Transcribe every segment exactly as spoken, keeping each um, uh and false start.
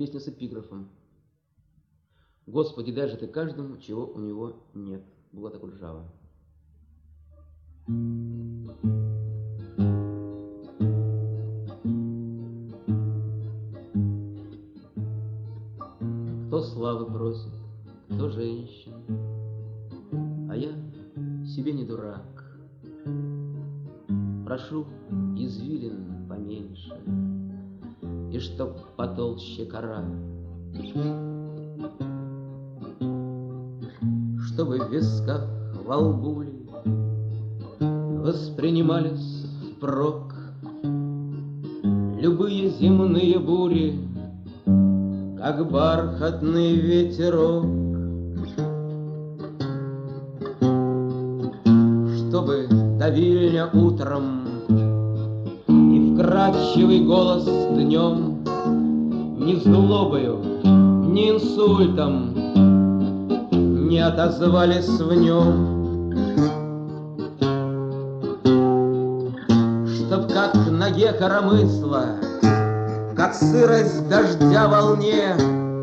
Песня с эпиграфом. Господи, дай же ты каждому, чего у него нет. Булата Акуджава. Кто славы просит, кто женщин, а я себе не дурак. Прошу извилин поменьше, и чтоб потолще кора, чтобы в висках во лбу ли воспринимались впрок любые земные бури, как бархатный ветерок, чтобы до Вильня утром и вкрадчивый голос днем ни злобою, ни инсультом не отозвались в нем, чтоб как ноге коромысла, как сырость дождя волне,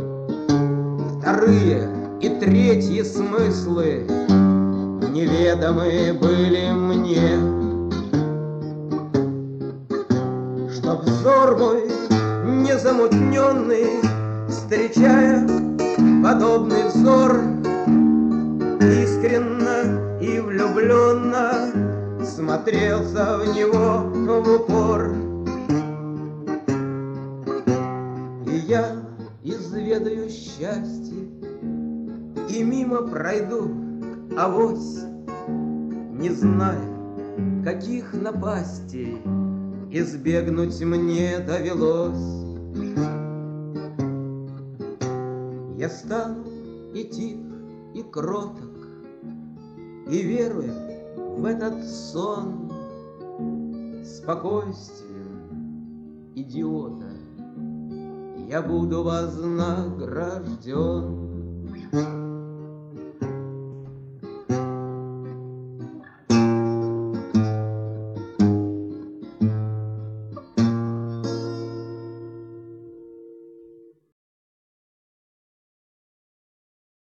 вторые и третьи смыслы неведомые были мне, чтоб взор мой незамутненный, встречая подобный взор, искренно и влюбленно смотрелся в него в упор. И я изведаю счастье и мимо пройду авось, не зная, каких напастей избегнуть мне довелось. Я стану и тих, и кроток, и веруя в этот сон спокойствием идиота я буду вознагражден.